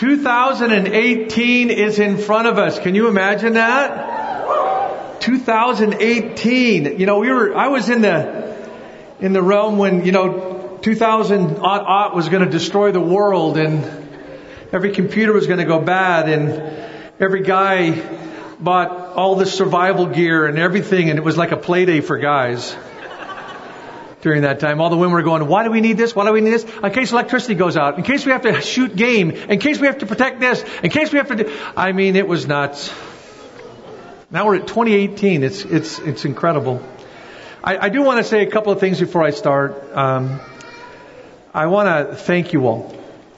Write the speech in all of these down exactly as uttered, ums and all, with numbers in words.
two thousand eighteen is in front of us. Can you imagine that? two thousand eighteen. You know, we were, I was in the, in the realm when, you know, two thousand aught aught was going to destroy the world and every computer was going to go bad and every guy bought all this survival gear and everything, and it was like a play day for guys during that time. All the women were going, why do we need this? Why do we need this? In case electricity goes out. In case we have to shoot game. In case we have to protect this. In case we have to do... I mean, it was nuts. Now we're at twenty eighteen. It's it's it's incredible. I, I do want to say a couple of things before I start. Um, I want to thank you all.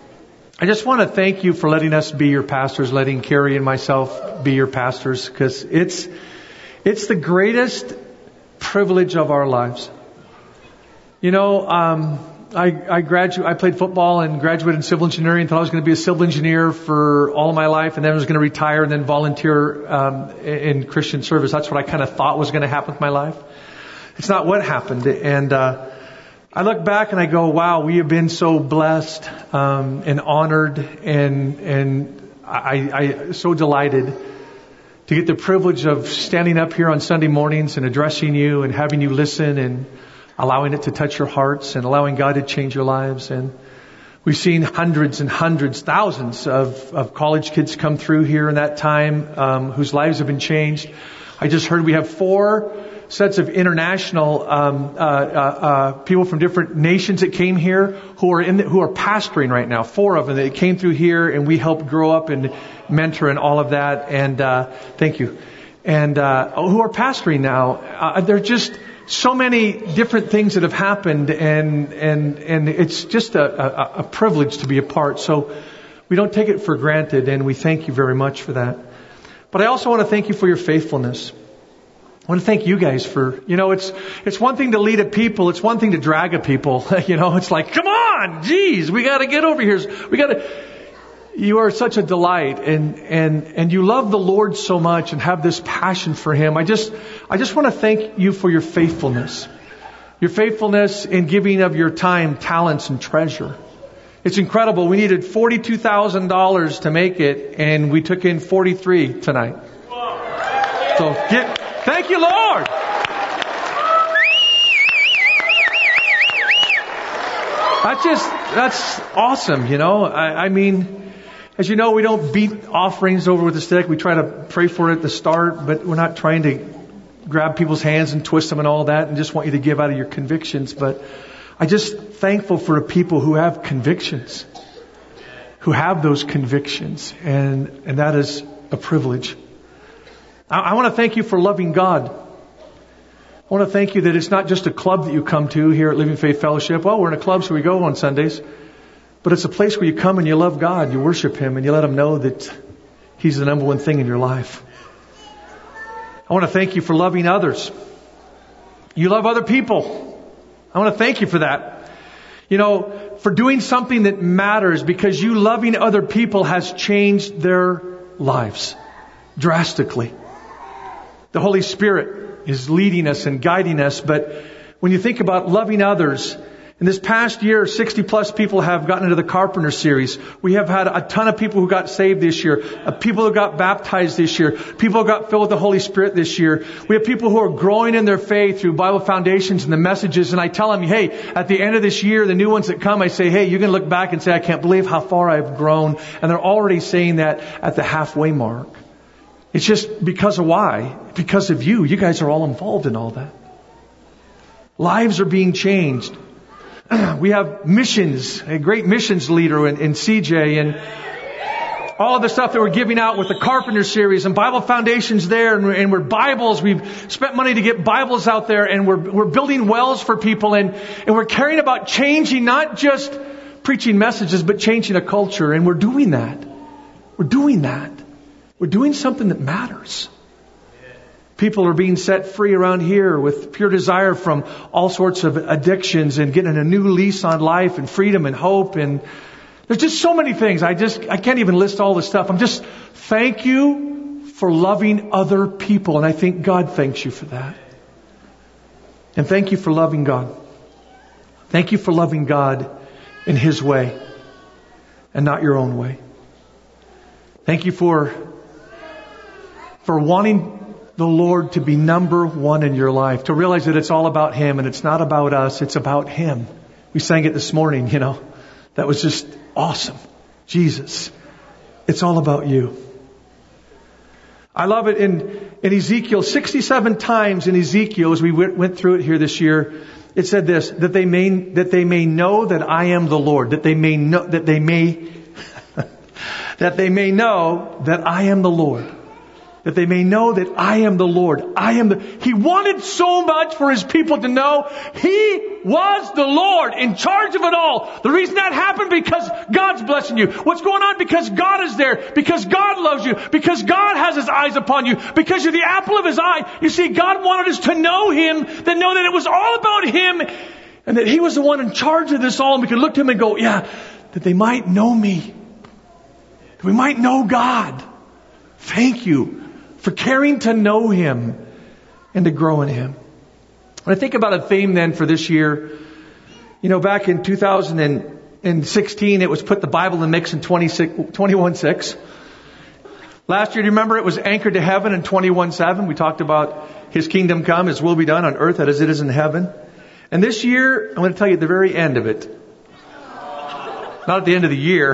I just want to thank you for letting us be your pastors, letting Carrie and myself be your pastors, because it's it's the greatest privilege of our lives. You know, um, I, I graduated, I played football and graduated in civil engineering. Thought I was going to be a civil engineer for all of my life, and then I was going to retire and then volunteer um, in Christian service. That's what I kind of thought was going to happen with my life. It's not what happened. And uh, I look back and I go, wow, we have been so blessed um, and honored, and and I, I so delighted to get the privilege of standing up here on Sunday mornings and addressing you and having you listen and allowing it to touch your hearts and allowing God to change your lives. And we've seen hundreds and hundreds, thousands of, of college kids come through here in that time um, whose lives have been changed. I just heard we have four sets of international um, uh, uh, uh, people from different nations that came here who are in the, who are pastoring right now. Four of them that came through here, and we helped grow up and mentor and all of that. And uh, thank you. And uh, who are pastoring now. Uh, they're just so many different things that have happened, and and and it's just a, a, a privilege to be a part. So we don't take it for granted, and we thank you very much for that. But I also want to thank you for your faithfulness. I want to thank you guys for, you know, it's it's one thing to lead a people, it's one thing to drag a people. You know, it's like, come on, geez, we got to get over here. We got to. You are such a delight, and, and, and you love the Lord so much and have this passion for Him. I just, I just want to thank you for your faithfulness. Your faithfulness in giving of your time, talents, and treasure. It's incredible. We needed forty-two thousand dollars to make it, and we took in forty-three tonight. So, get, thank you, Lord. That's just, that's awesome, you know. I, I mean, as you know, we don't beat offerings over with a stick. We try to pray for it at the start, but we're not trying to grab people's hands and twist them and all that and just want you to give out of your convictions. But I'm just thankful for the people who have convictions, who have those convictions, and, and that is a privilege. I, I want to thank you for loving God. I want to thank you that it's not just a club that you come to here at Living Faith Fellowship. Well, we're in a club, so we go on Sundays. But it's a place where you come and you love God, you worship Him, and you let Him know that He's the number one thing in your life. I want to thank you for loving others. You love other people. I want to thank you for that. You know, for doing something that matters, because you loving other people has changed their lives drastically. The Holy Spirit is leading us and guiding us, but when you think about loving others, in this past year, sixty plus people have gotten into the Carpenter series. We have had a ton of people who got saved this year, uh, people who got baptized this year, people who got filled with the Holy Spirit this year. We have people who are growing in their faith through Bible Foundations and the messages. And I tell them, hey, at the end of this year, the new ones that come, I say, hey, you can look back and say, I can't believe how far I've grown. And they're already saying that at the halfway mark. It's just because of why? Because of you. You guys are all involved in all that. Lives are being changed. We have missions, a great missions leader in, in C J, and all the stuff that we're giving out with the Carpenter series and Bible Foundations there, and we're, and we're Bibles. We've spent money to get Bibles out there, and we're we're building wells for people, and, and we're caring about changing, not just preaching messages, but changing a culture. And we're doing that. We're doing that. We're doing something that matters. People are being set free around here with pure desire from all sorts of addictions and getting a new lease on life and freedom and hope. And there's just so many things. I just, I can't even list all the stuff. I'm just, thank you for loving other people. And I think God thanks you for that. And thank you for loving God. Thank you for loving God in His way and not your own way. Thank you for, for wanting the Lord to be number one in your life, to realize that it's all about Him and it's not about us, it's about Him. We sang it this morning, you know. That was just awesome. Jesus, it's all about you. I love it in, in Ezekiel, sixty-seven times in Ezekiel, as we went, went through it here this year, it said this, that they may, that they may know that I am the Lord, that they may know, that they may, that they may know that I am the Lord. That they may know that I am the Lord. I am the... He wanted so much for His people to know He was the Lord in charge of it all. The reason that happened because God's blessing you. What's going on? Because God is there. Because God loves you. Because God has His eyes upon you. Because you're the apple of His eye. You see, God wanted us to know Him, that know that it was all about Him, and that He was the one in charge of this all. And we could look to Him and go, yeah, that they might know me. That we might know God. Thank you for caring to know Him and to grow in Him. When I think about a theme then for this year, you know, back in two thousand sixteen, it was put the Bible in the mix in twenty-one six. Last year, do you remember it was anchored to heaven in twenty-one seven? We talked about His kingdom come, His will be done on earth as it is in heaven. And this year, I'm going to tell you at the very end of it. Not at the end of the year.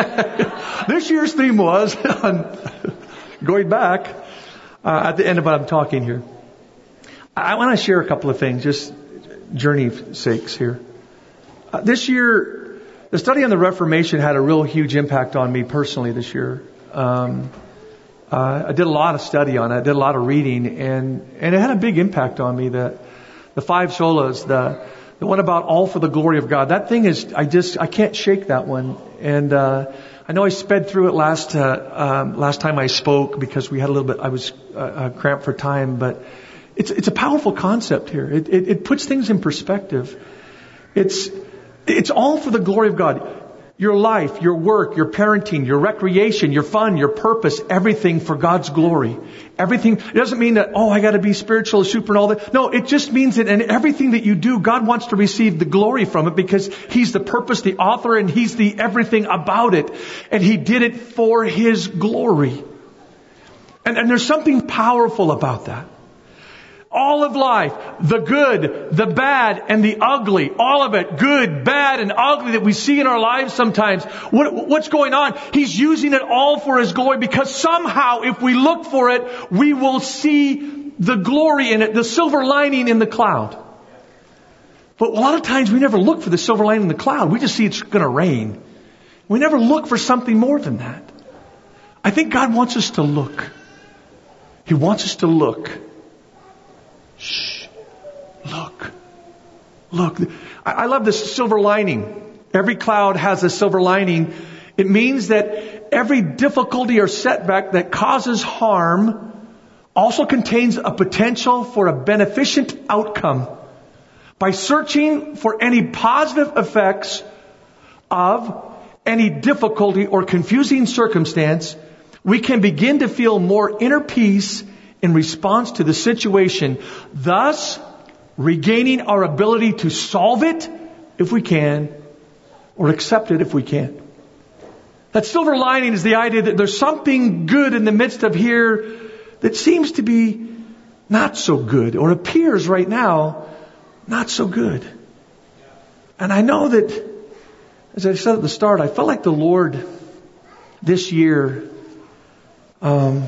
This year's theme was, going back, Uh, at the end of what I'm talking here, I want to share a couple of things, just journey sakes here. Uh, this year, the study on the Reformation had a real huge impact on me personally this year. Um, uh, I did a lot of study on it. I did a lot of reading, and, and it had a big impact on me. The, the five solas, the, the one about all for the glory of God. That thing is, I just, I can't shake that one. And, uh, I know I sped through it last uh, um, last time I spoke because we had a little bit. I was uh, uh, cramped for time, but it's it's a powerful concept here. It, it it puts things in perspective. It's it's all for the glory of God. Your life, your work, your parenting, your recreation, your fun, your purpose, everything for God's glory. Everything. It doesn't mean that, oh, I got to be spiritual, super and all that. No, it just means that in everything that you do, God wants to receive the glory from it because He's the purpose, the author, and He's the everything about it. And He did it for His glory. And, and there's something powerful about that. All of life, the good, the bad, and the ugly, all of it, good, bad, and ugly that we see in our lives sometimes. What, what's going on? He's using it all for His glory because somehow, if we look for it, we will see the glory in it, the silver lining in the cloud. But a lot of times we never look for the silver lining in the cloud. We just see it's going to rain. We never look for something more than that. I think God wants us to look. He wants us to look. Shh. Look. Look. I, I love this silver lining. Every cloud has a silver lining. It means that every difficulty or setback that causes harm also contains a potential for a beneficent outcome. By searching for any positive effects of any difficulty or confusing circumstance, we can begin to feel more inner peace in response to the situation, thus regaining our ability to solve it if we can, or accept it if we can. That silver lining is the idea that there's something good in the midst of here that seems to be not so good, or appears right now not so good. And I know that, as I said at the start, I felt like the Lord this year, um,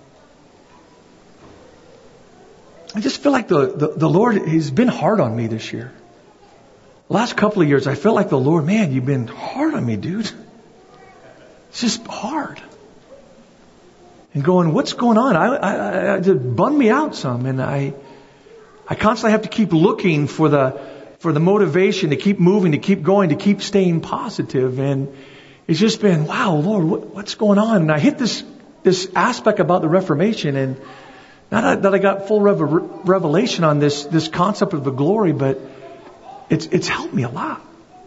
I just feel like the, the, the Lord, He's been hard on me this year. The last couple of years, I felt like the Lord, man, you've been hard on me, dude. It's just hard. And going, what's going on? I, I, I just bummed me out some. And I, I constantly have to keep looking for the, for the motivation to keep moving, to keep going, to keep staying positive. And it's just been, wow, Lord, what, what's going on? And I hit this, this aspect about the Reformation, and not that I got full revelation on this, this concept of the glory, but it's, it's helped me a lot.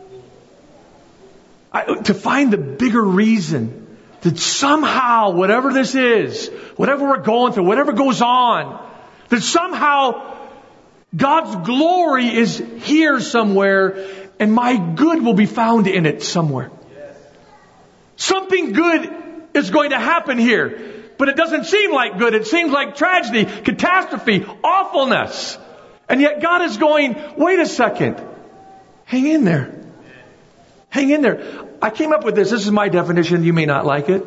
I, to find the bigger reason that somehow, whatever this is, whatever we're going through, whatever goes on, that somehow God's glory is here somewhere, and my good will be found in it somewhere. Something good is going to happen here. But it doesn't seem like good. It seems like tragedy, catastrophe, awfulness. And yet God is going, wait a second. Hang in there. Hang in there. I came up with this. This is my definition. You may not like it.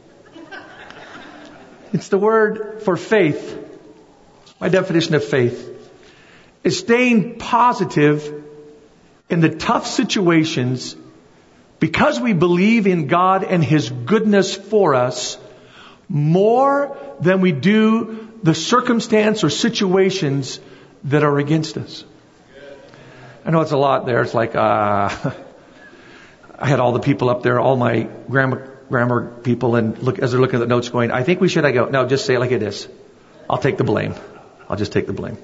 It's the word for faith. My definition of faith is staying positive in the tough situations because we believe in God and His goodness for us more than we do the circumstance or situations that are against us. I know it's a lot there. It's like, uh, I had all the people up there, all my grammar, grammar people, and look, as they're looking at the notes going, I think we should, I go, no, just say it like it is. I'll take the blame. I'll just take the blame.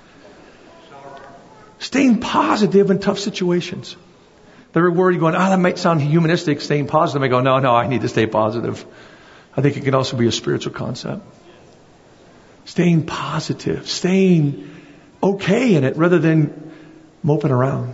Staying positive in tough situations. They're worried going, ah, oh, that might sound humanistic, staying positive. I go, no, no, I need to stay positive. I think it can also be a spiritual concept. Staying positive, staying okay in it rather than moping around.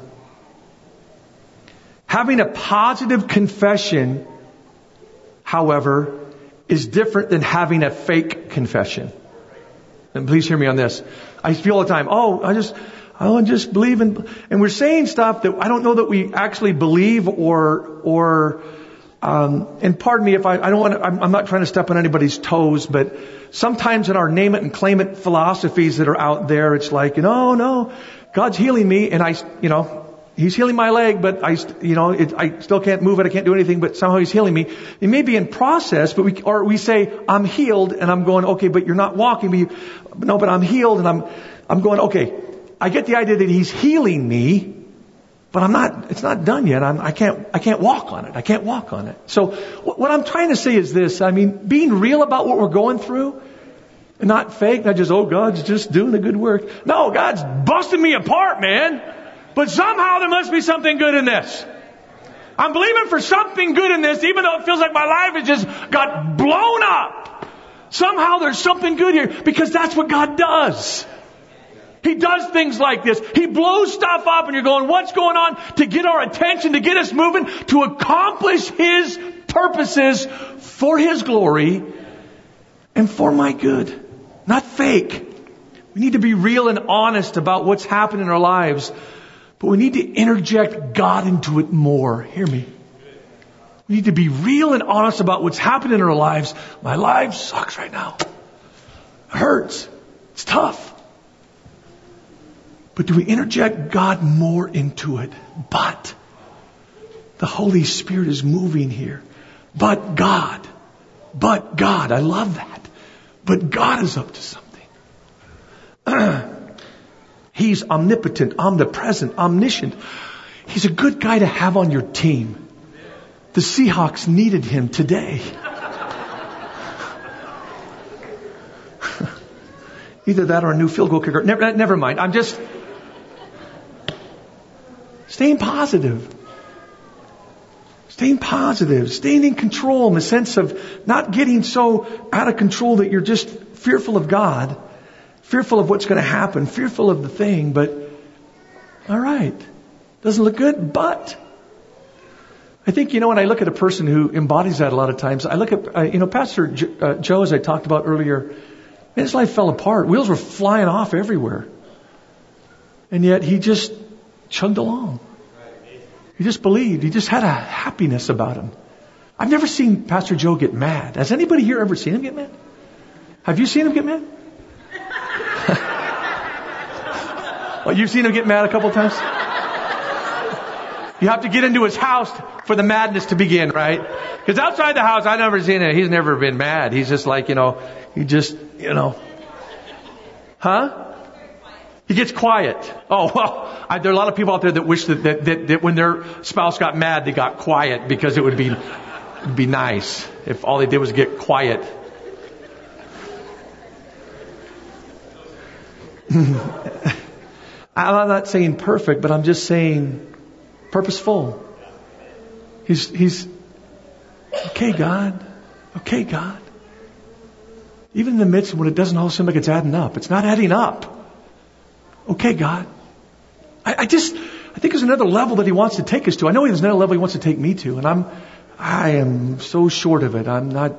Having a positive confession, however, is different than having a fake confession. And please hear me on this. I feel all the time, oh, I just, I just believe in, and we're saying stuff that I don't know that we actually believe or, or, um, and pardon me if I, I don't want to, I'm, I'm not trying to step on anybody's toes, but sometimes in our name it and claim it philosophies that are out there, it's like, you know, no, God's healing me and I, you know, He's healing my leg, but I, you know, it, I still can't move it. I can't do anything, but somehow He's healing me. It may be in process, but we, or we say, I'm healed, and I'm going, okay, but you're not walking. But you, no, but I'm healed, and I'm, I'm going, okay, I get the idea that He's healing me, but I'm not, it's not done yet. I'm, I can't, I can't walk on it. I can't walk on it. So what I'm trying to say is this. I mean, being real about what we're going through, and not fake, not just, oh, God's just doing a good work. No, God's busting me apart, man. But somehow there must be something good in this. I'm believing for something good in this, even though it feels like my life has just got blown up. Somehow there's something good here, because that's what God does. He does things like this. He blows stuff up and you're going, what's going on? To get our attention, to get us moving, to accomplish His purposes for His glory and for my good. Not fake. We need to be real and honest about what's happening in our lives. But we need to interject God into it more. Hear me. We need to be real and honest about what's happening in our lives. My life sucks right now. It hurts. It's tough. But do we interject God more into it? But the Holy Spirit is moving here. But God. But God. I love that. But God is up to something. He's omnipotent, omnipresent, omniscient. He's a good guy to have on your team. The Seahawks needed him today. Either that or a new field goal kicker. Never, never mind. I'm just staying positive. Staying positive. Staying in control in the sense of not getting so out of control that you're just fearful of God. Fearful of what's going to happen. Fearful of the thing. But, all right. Doesn't look good, but. I think, you know, when I look at a person who embodies that a lot of times, I look at, uh, you know, Pastor J- uh, Joe, as I talked about earlier, man, his life fell apart. Wheels were flying off everywhere. And yet he just chugged along. He just believed. He just had a happiness about him. I've never seen Pastor Joe get mad. Has anybody here ever seen him get mad? Have you seen him get mad? Well, you've seen him get mad a couple of times? You have to get into his house for the madness to begin, right? Because outside the house, I've never seen it. He's never been mad. He's just like, you know, he just, you know. Huh? He gets quiet. Oh, well, I, there are a lot of people out there that wish that, that, that, that when their spouse got mad, they got quiet, because it would be, it'd be nice if all they did was get quiet. I'm not saying perfect, but I'm just saying purposeful. He's, he's, okay, God. Okay, God. Even in the midst of when it doesn't all seem like it's adding up. It's not adding up. Okay, God. I, I just, I think there's another level that He wants to take us to. I know there's another level He wants to take me to. And I'm, I am so short of it. I'm not.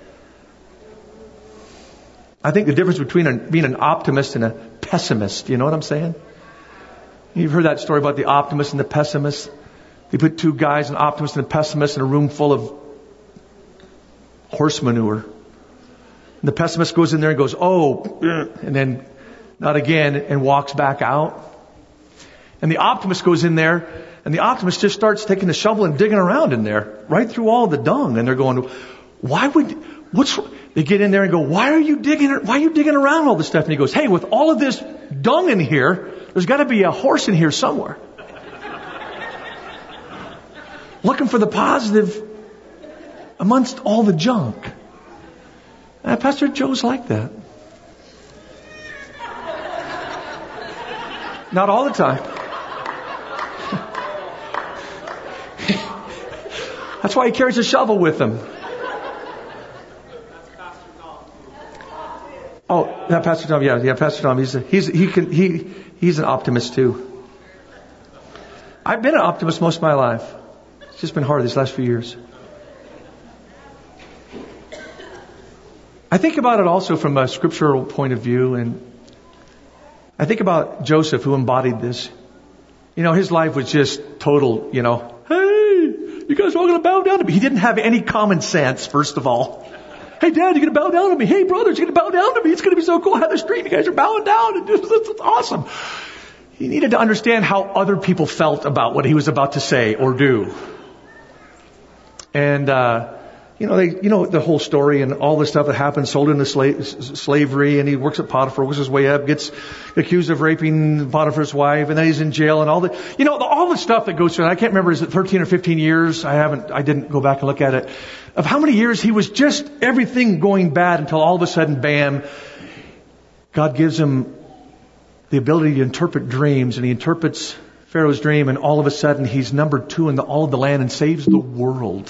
I think the difference between a, being an optimist and a pessimist, you know what I'm saying? You've heard that story about the optimist and the pessimist. They put two guys, an optimist and a pessimist, in a room full of horse manure. And the pessimist goes in there and goes, oh, and then not again, and walks back out. And the optimist goes in there, and the optimist just starts taking the shovel and digging around in there, right through all the dung. And they're going, why would, what's, they get in there and go, why are you digging, why are you digging around all this stuff? And he goes, hey, with all of this dung in here, there's got to be a horse in here somewhere. Looking for the positive amongst all the junk. And Pastor Joe's like that. Not all the time. That's why he carries a shovel with him. Oh, yeah, Pastor Tom. Yeah, yeah, Pastor Tom. He's a, he's he can he he's an optimist too. I've been an optimist most of my life. It's just been hard these last few years. I think about it also from a scriptural point of view, and I think about Joseph, who embodied this. You know, his life was just total, you know, hey, you guys are all going to bow down to me. He didn't have any common sense, first of all. Hey, Dad, you're going to bow down to me. Hey, brothers, you're going to bow down to me. It's going to be so cool. Heather Street, you guys are bowing down. And it's, it's awesome. He needed to understand how other people felt about what he was about to say or do. And, uh, you know, they, you know, the whole story and all the stuff that happened, sold into sla- slavery, and he works at Potiphar, works his way up, gets accused of raping Potiphar's wife, and then he's in jail and all the, you know, the, all the stuff that goes through. I can't remember, is it thirteen or fifteen years? I haven't, I didn't go back and look at it. Of how many years he was just everything going bad until all of a sudden, bam, God gives him the ability to interpret dreams, and he interprets Pharaoh's dream, and all of a sudden he's number two in the, all of the land and saves the world.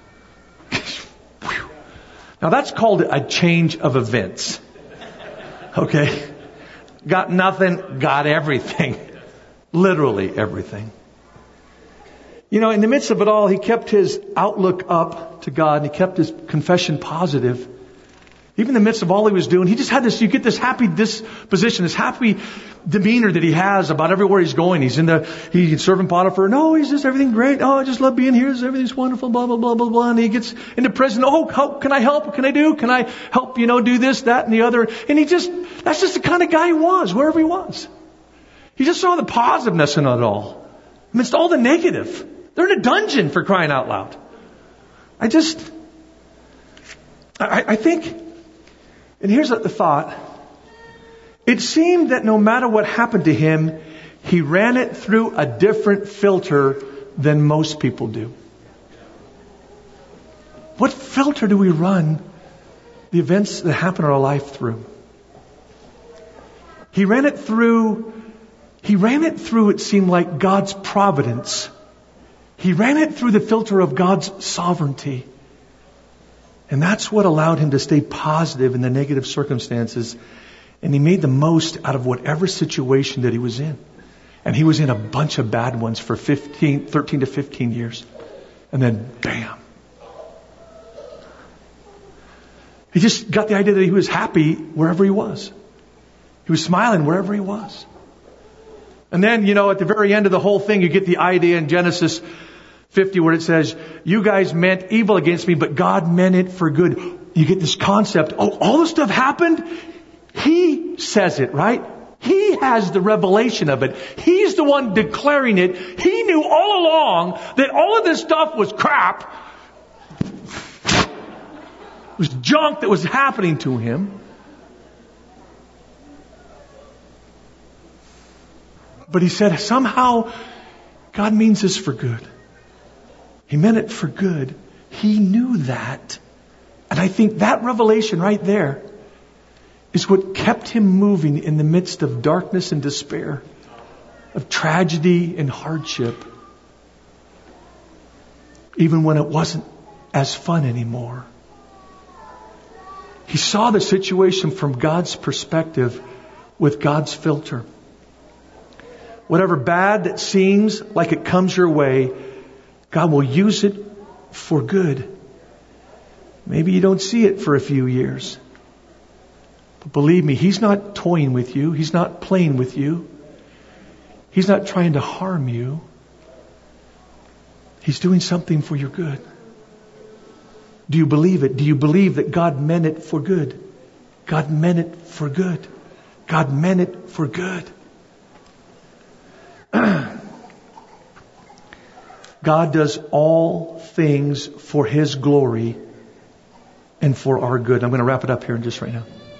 Now that's called a change of events. Okay? Got nothing, got everything. Literally everything. You know, in the midst of it all, he kept his outlook up to God, and he kept his confession positive. Even in the midst of all he was doing, he just had this, you get this happy disposition, this happy demeanor that he has about everywhere he's going. He's in the, he's serving Potiphar. No, he's just everything great. Oh, I just love being here. Everything's wonderful, blah, blah, blah, blah, blah. And he gets into prison. Oh, how can I help? What can I do? Can I help, you know, do this, that, and the other? And he just, that's just the kind of guy he was, wherever he was. He just saw the positiveness in it all. Amidst all the negative. They're in a dungeon, for crying out loud. I just, I, I think, and here's the thought. It seemed that no matter what happened to him, he ran it through a different filter than most people do. What filter do we run the events that happen in our life through? He ran it through, he ran it through, it seemed like, God's providence. He ran it through the filter of God's sovereignty. And that's what allowed him to stay positive in the negative circumstances. And he made the most out of whatever situation that he was in. And he was in a bunch of bad ones for fifteen, thirteen to fifteen years. And then, bam. He just got the idea that he was happy wherever he was. He was smiling wherever he was. And then, you know, at the very end of the whole thing, you get the idea in Genesis fifty where it says, you guys meant evil against me, but God meant it for good. You get this concept. Oh, all this stuff happened? He says it, right? He has the revelation of it. He's the one declaring it. He knew all along that all of this stuff was crap. It was junk that was happening to him. But he said, somehow God means this for good. He meant it for good. He knew that. And I think that revelation right there is what kept him moving in the midst of darkness and despair, of tragedy and hardship, even when it wasn't as fun anymore. He saw the situation from God's perspective with God's filter. Whatever bad that seems like it comes your way, God will use it for good. Maybe you don't see it for a few years. But believe me, He's not toying with you. He's not playing with you. He's not trying to harm you. He's doing something for your good. Do you believe it? Do you believe that God meant it for good? God meant it for good. God meant it for good. God does all things for His glory and for our good. I'm going to wrap it up here in just right now.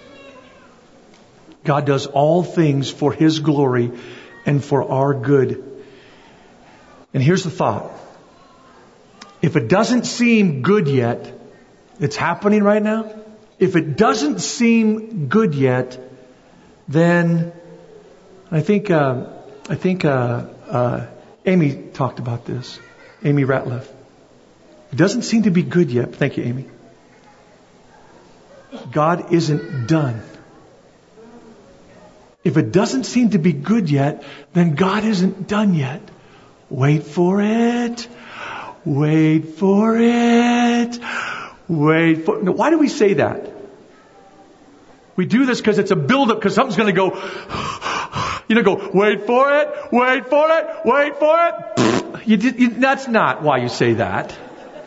God does all things for His glory and for our good. And here's the thought. If it doesn't seem good yet, it's happening right now. If it doesn't seem good yet, then I think uh, I think uh, uh, Amy talked about this. Amy Ratliff. It doesn't seem to be good yet. Thank you, Amy. God isn't done. If it doesn't seem to be good yet, then God isn't done yet. Wait for it. Wait for it. Wait for... Now, why do we say that? We do this because it's a build-up, because something's going to go... You know, go, wait for it, wait for it, wait for it. You did, you, that's not why you say that.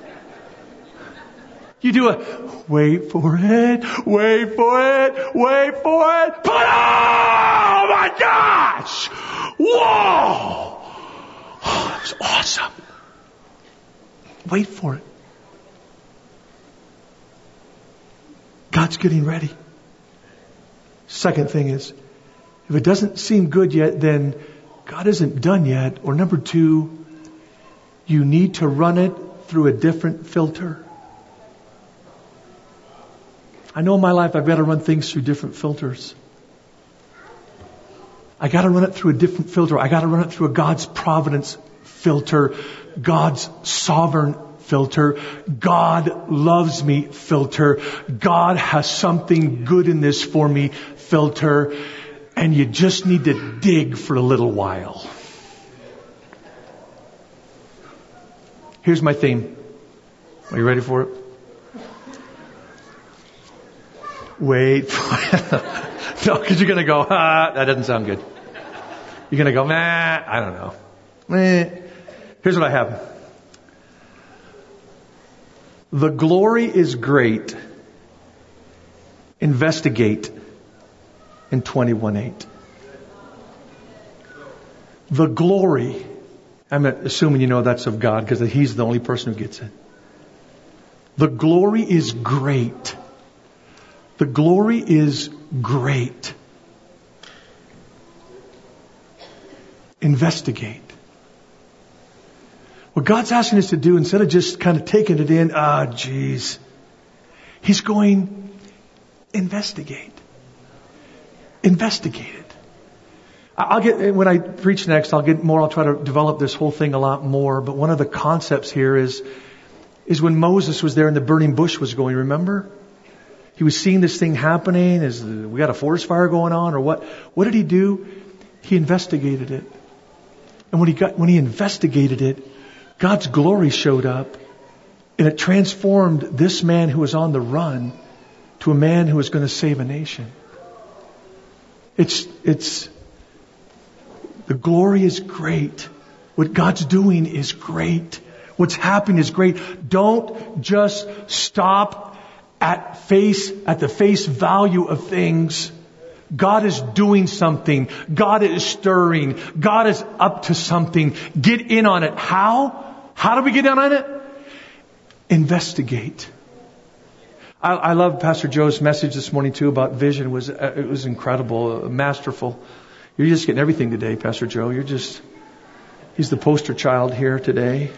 You do a, wait for it, wait for it, wait for it. But oh my gosh! Whoa! Oh, that was awesome. Wait for it. God's getting ready. Second thing is, if it doesn't seem good yet, then God isn't done yet. Or number two, you need to run it through a different filter. I know in my life I've got to run things through different filters. I got to run it through a different filter. I got to run it through a God's providence filter, God's sovereign filter, God loves me filter, God has something good in this for me filter, and you just need to dig for a little while. Here's my theme. Are you ready for it? Wait for it. No, because you're going to go, ah, that doesn't sound good. You're going to go, nah, I don't know. Eh. Here's what I have. The glory is great. Investigate in twenty-one eight. The glory, I'm assuming you know that's of God because He's the only person who gets it. The glory is great. The glory is great. Investigate. What God's asking us to do, instead of just kind of taking it in, ah, geez, He's going, investigate. Investigate it. I'll get, when I preach next, I'll get more, I'll try to develop this whole thing a lot more. But one of the concepts here is, is when Moses was there and the burning bush was going, remember? He was seeing this thing happening. Is we got a forest fire going on or what? What did he do? He investigated it. And when he got, when he investigated it, God's glory showed up, and it transformed this man who was on the run to a man who was going to save a nation. It's, it's, the glory is great. What God's doing is great. What's happening is great. Don't just stop at face, at the face value of things. God is doing something. God is stirring. God is up to something. Get in on it. How? How do we get in on it? Investigate. I, I love Pastor Joe's message this morning too about vision. It was, uh, it was incredible, uh, masterful. You're just getting everything today, Pastor Joe. You're just, he's the poster child here today.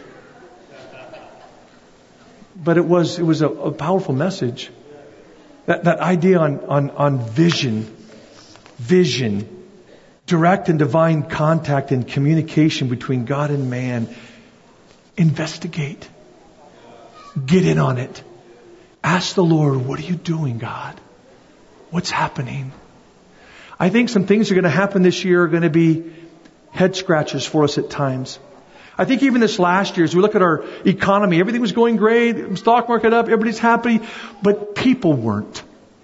But it was, it was a, a powerful message. That, that idea on, on, on vision, vision, direct and divine contact and communication between God and man. Investigate. Get in on it. Ask the Lord, what are you doing, God? What's happening? I think some things are going to happen this year are going to be head scratchers for us at times. I think even this last year, as we look at our economy, everything was going great, stock market up, everybody's happy, but people weren't.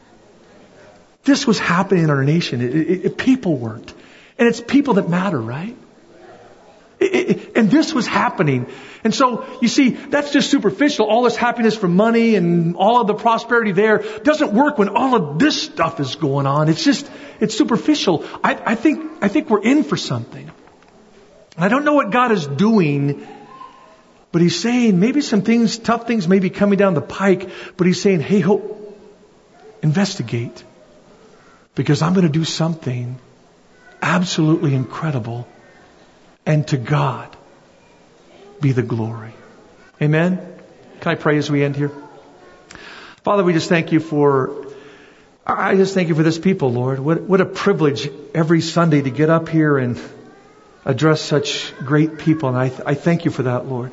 This was happening in our nation. It, it, it, people weren't. And it's people that matter, right? It, it, and this was happening. And so, you see, that's just superficial. All this happiness from money and all of the prosperity there doesn't work when all of this stuff is going on. It's just, it's superficial. I, I think, I think we're in for something. I don't know what God is doing, but He's saying maybe some things, tough things may be coming down the pike, but He's saying, hey, hope, investigate. Because I'm going to do something absolutely incredible. And to God be the glory. Amen? Can I pray as we end here? Father, we just thank You for, I just thank You for this people, Lord. What, what a privilege every Sunday to get up here and address such great people. And I, I thank You for that, Lord.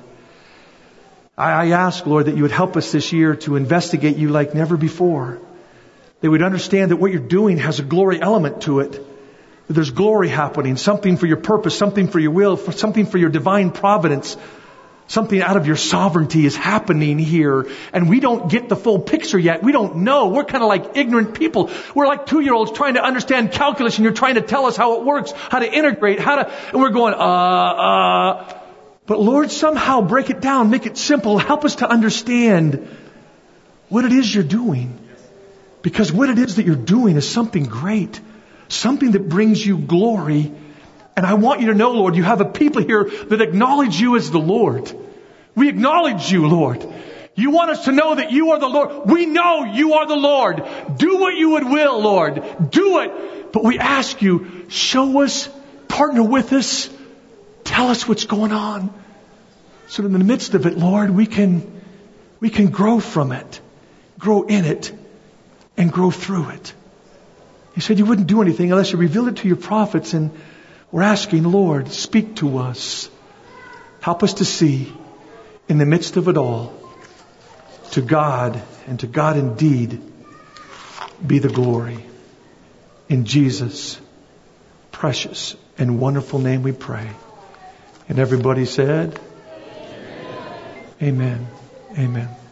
I, I ask, Lord, that You would help us this year to investigate You like never before. They would understand that what You're doing has a glory element to it. That there's glory happening, something for Your purpose, something for Your will, for something for Your divine providence. Something out of Your sovereignty is happening here. And we don't get the full picture yet. We don't know. We're kind of like ignorant people. We're like two-year-olds trying to understand calculus, and you're trying to tell us how it works, how to integrate, how to, and we're going, uh, uh. But Lord, somehow break it down, make it simple. Help us to understand what it is You're doing. Because what it is that You're doing is something great. Something that brings You glory. And I want You to know, Lord, You have a people here that acknowledge You as the Lord. We acknowledge You, Lord. You want us to know that You are the Lord. We know You are the Lord. Do what You would will, Lord. Do it. But we ask You, show us, partner with us, tell us what's going on. So that in the midst of it, Lord, we can, we can grow from it, grow in it, and grow through it. You said You wouldn't do anything unless You revealed it to Your prophets, and we're asking, Lord, speak to us. Help us to see in the midst of it all, to God, and to God indeed, be the glory. In Jesus' precious and wonderful name we pray. And everybody said, Amen. Amen. Amen.